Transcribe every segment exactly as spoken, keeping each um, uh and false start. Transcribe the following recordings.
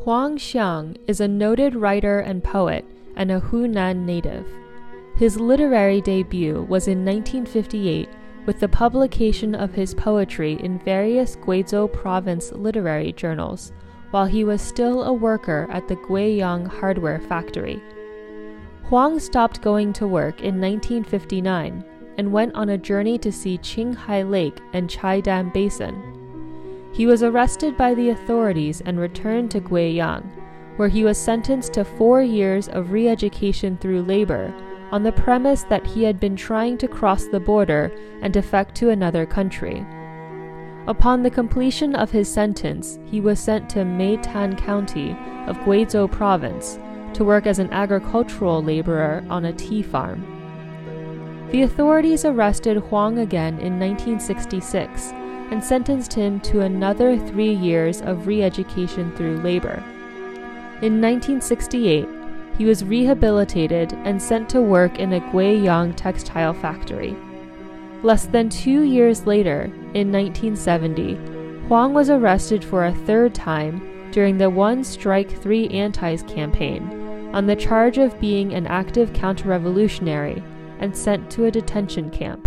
Huang Xiang is a noted writer and poet and a Hunan native. His literary debut was in nineteen fifty-eight with the publication of his poetry in various Guizhou province literary journals, while he was still a worker at the Guiyang hardware factory. Huang stopped going to work in nineteen fifty-nine and went on a journey to see Qinghai Lake and Chaidam Basin. He was arrested by the authorities and returned to Guiyang, where he was sentenced to four years of re-education through labor on the premise that he had been trying to cross the border and defect to another country. Upon the completion of his sentence, he was sent to Meitan County of Guizhou Province to work as an agricultural laborer on a tea farm. The authorities arrested Huang again in nineteen sixty-six and sentenced him to another three years of re-education through labor. In nineteen sixty-eight, he was rehabilitated and sent to work in a Guiyang textile factory. Less than two years later, in nineteen seventy, Huang was arrested for a third time during the One Strike Three Antis campaign on the charge of being an active counter-revolutionary and sent to a detention camp.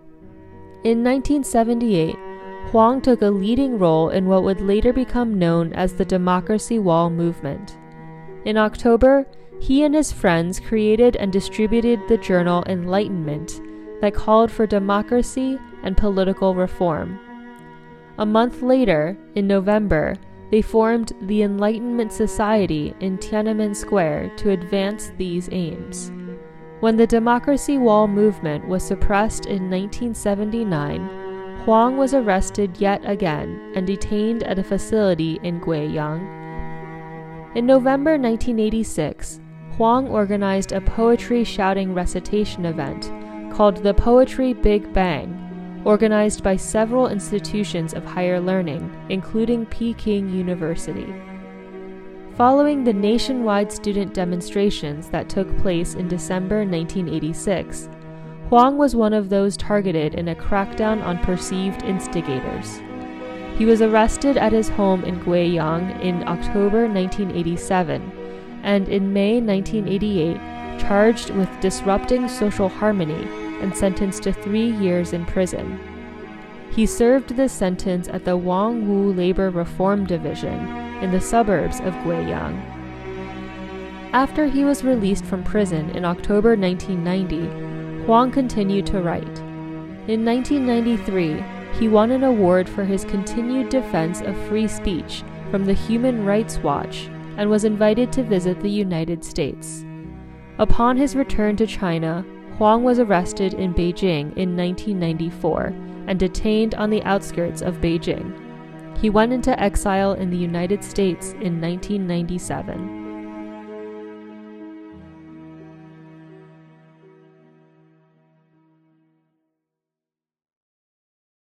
In nineteen seventy-eight, Huang took a leading role in what would later become known as the Democracy Wall movement. In October, he and his friends created and distributed the journal Enlightenment that called for democracy and political reform. A month later, in November, they formed the Enlightenment Society in Tiananmen Square to advance these aims. When the Democracy Wall movement was suppressed in nineteen seventy-nine, Huang was arrested yet again and detained at a facility in Guiyang. In November nineteen eighty-six, Huang organized a poetry shouting recitation event called the Poetry Big Bang, organized by several institutions of higher learning, including Peking University. Following the nationwide student demonstrations that took place in December nineteen eighty-six, Huang was one of those targeted in a crackdown on perceived instigators. He was arrested at his home in Guiyang in October nineteen eighty-seven, and in May nineteen eighty-eight, charged with disrupting social harmony and sentenced to three years in prison. He served this sentence at the Wangwu Labor Reform Division in the suburbs of Guiyang. After he was released from prison in October nineteen ninety, Huang continued to write. In nineteen ninety-three, he won an award for his continued defense of free speech from the Human Rights Watch and was invited to visit the United States. Upon his return to China, Huang was arrested in Beijing in nineteen ninety-four and detained on the outskirts of Beijing. He went into exile in the United States in nineteen ninety-seven.